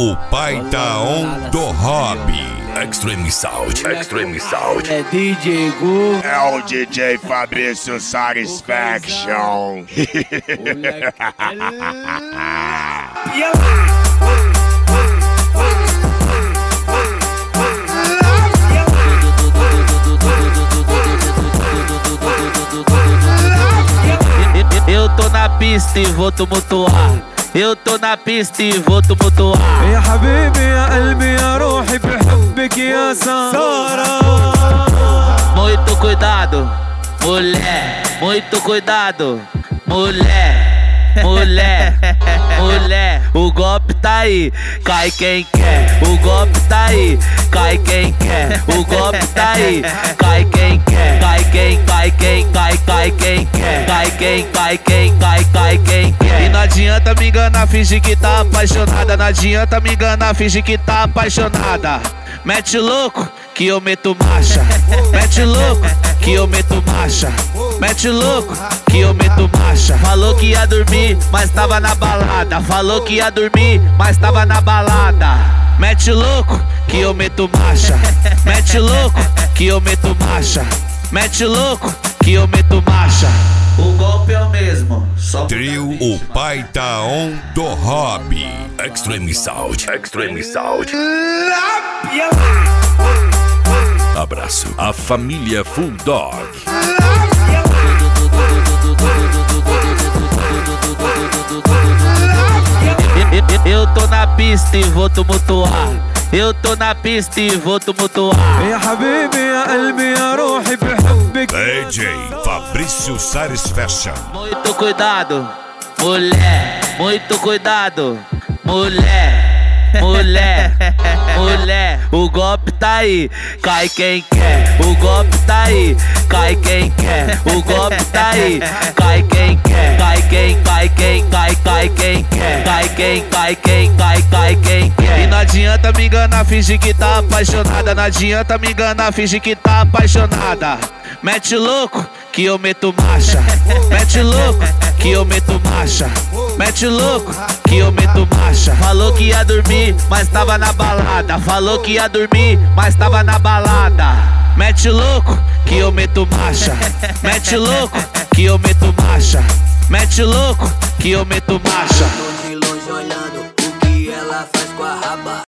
o pai tá on do hobby. Extreme Sound, Extreme Sound. É DJ Gu. É o DJ Fabrício Satisfaction. Eu tô na pista e vou tumultuar. Eu tô na pista e vou tumultuar. يا حبيبي يا قلبي يا روحي بحبك يا سارة. Muito cuidado, mulher. Muito cuidado, mulher. Mulher, mulher, o golpe tá aí, cai quem quer. O golpe tá aí, cai quem quer. O golpe tá aí, cai quem quer. Cai quem, cai quem, cai quem quer. Cai quem, cai quem, cai quem quer. E não adianta me enganar, fingir que tá apaixonada. Não adianta me enganar, fingir que tá apaixonada. Mete louco que eu meto marcha. Mete louco que eu meto marcha. Mete louco que eu meto marcha. Falou que ia dormir, mas tava na balada. Falou que ia dormir, mas tava na balada. Mete louco que eu meto marcha. Mete louco que eu meto marcha. Mete louco que eu meto marcha. O golpe é o mesmo, só Trio o pai tá on do hobby. Extreme Sound, Extreme Sound. Abraço a família Full Dog. Eu tô na pista e vou tumultuar. Eu tô na pista e vou tumultuar. يا حبيبي يا قلبي يا روحي بحبك. DJ Fabrício Satisfaction. Muito cuidado, mulher. Muito cuidado, mulher. Mulher, mulher, o golpe tá aí, cai quem quer. O golpe tá aí, cai quem quer. O golpe tá aí, cai quem quer. Cai quem, cai quem, cai quem quer. Cai quem, cai quem, cai quem quer. E não adianta me enganar, fingir que tá apaixonada. Não adianta me enganar, fingir que tá apaixonada. Mete louco que eu meto marcha. Mete louco que eu meto marcha. Mete louco que eu meto marcha. Falou que ia dormir, mas tava na balada. Falou que ia dormir, mas tava na balada. Mete louco que eu meto marcha. Mete louco que eu meto marcha. Mete louco que eu meto marcha. Tô de longe olhando o que ela faz com a raba.